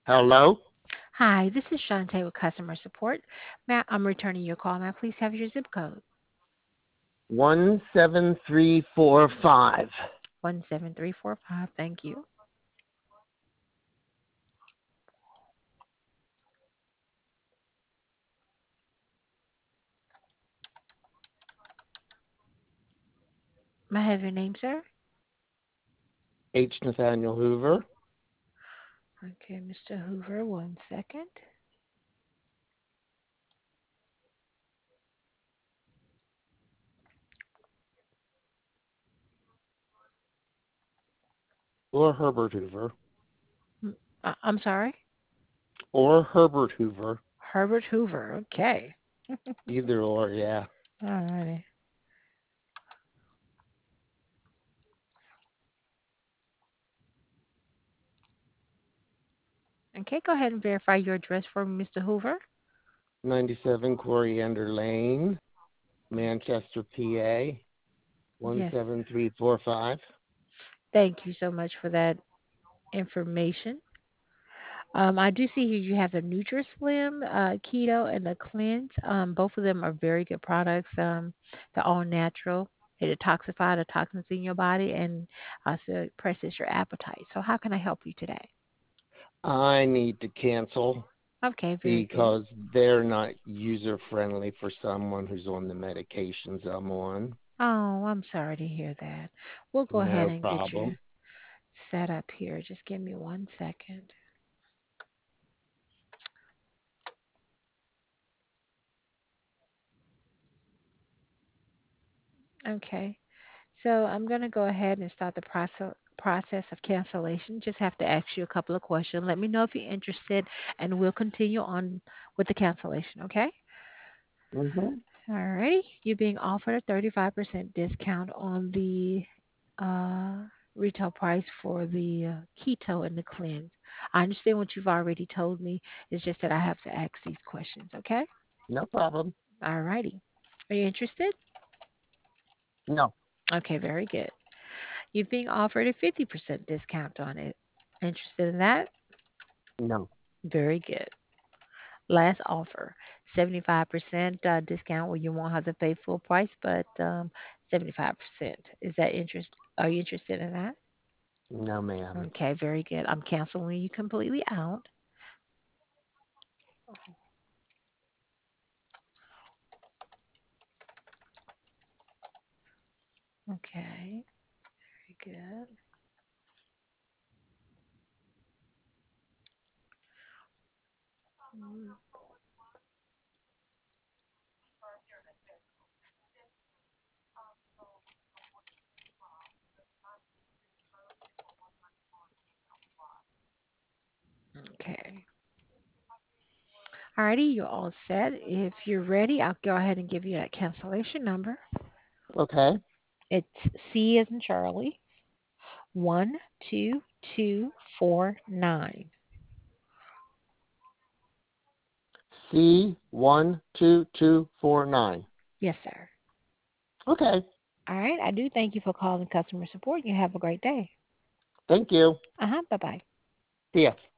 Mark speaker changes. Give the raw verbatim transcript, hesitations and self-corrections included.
Speaker 1: Hello?
Speaker 2: Hi, this is Shantae with customer support. Matt, I'm returning your call. Now, please have your zip code
Speaker 1: one seven three four five.
Speaker 2: one seven three four five. Thank you. May I have your name, sir?
Speaker 1: H. Nathaniel Hoover.
Speaker 2: Okay, Mister Hoover, one second.
Speaker 1: Or Herbert Hoover.
Speaker 2: Mm, uh, I'm sorry?
Speaker 1: Or Herbert Hoover.
Speaker 2: Herbert Hoover. Okay.
Speaker 1: Either or, yeah.
Speaker 2: All righty. Okay, go ahead and verify your address for me, Mister Hoover.
Speaker 1: ninety-seven Coriander Lane, Manchester, P A.
Speaker 2: Yes.
Speaker 1: one seven three four five.
Speaker 2: Thank you so much for that information. Um, I do see here you have the NutriSlim, uh, Keto, and the Cleanse. Um, both of them are very good products. Um, they're all natural. They detoxify the toxins in your body and also suppresses your appetite. So, how can I help you today?
Speaker 1: I need to cancel
Speaker 2: Okay, very good.
Speaker 1: because they're not user friendly for someone who's on the medications I'm on.
Speaker 2: Oh, I'm sorry to hear that. We'll go ahead
Speaker 1: No
Speaker 2: and get you
Speaker 1: problem.
Speaker 2: set up here. Just give me one second. Okay. So I'm going to go ahead and start the process process of cancellation. Just have to ask you a couple of questions. Let me know if you're interested, and we'll continue on with the cancellation. Okay?
Speaker 1: hmm
Speaker 2: Alrighty. You're being offered a thirty-five percent discount on the uh, retail price for the uh, keto and the cleanse. I understand what you've already told me. It's just that I have to ask these questions. Okay?
Speaker 1: No problem.
Speaker 2: Alrighty. Are you interested?
Speaker 1: No.
Speaker 2: Okay, very good. You're being offered a fifty percent discount on it. Interested in that?
Speaker 1: No.
Speaker 2: Very good. Last offer, seventy-five percent uh, discount where you won't have to pay full price, but um, seventy-five percent. Is that interest? Are you interested in that?
Speaker 1: No, ma'am.
Speaker 2: Okay, very good. I'm canceling you completely out. Okay, very good. Mm, Okay. Alrighty, you're all set. If you're ready, I'll go ahead and give you that cancellation number.
Speaker 1: Okay.
Speaker 2: It's C as in Charlie, one two two four nine.
Speaker 1: C one two two four nine.
Speaker 2: Yes, sir.
Speaker 1: Okay.
Speaker 2: All right. I do thank you for calling customer support. You have a great day.
Speaker 1: Thank you.
Speaker 2: Uh huh. Bye bye.
Speaker 1: See ya.